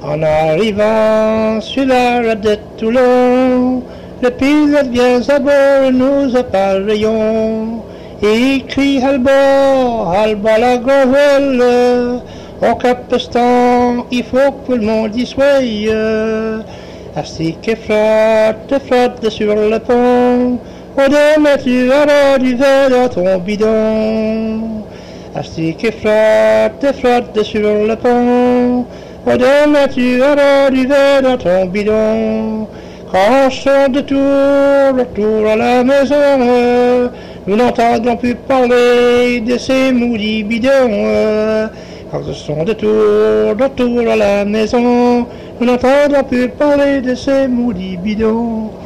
En arrivant sur la rade de Toulon, le pilote vient à bord, nous appareillons. Et il crie Halba la gravelle, au Capistan, il faut que tout le monde y soit. Assis que flotte sur le pont, au demain tu auras du verre dans ton bidon. Assis que flotte sur le pont, au demain tu auras du verre dans ton bidon. Quand on sort de retour à la maison, nous n'entendons plus parler de ces maudits bidons. Quand on sort de retour à la maison, nous n'entendons plus parler de ces maudits bidons.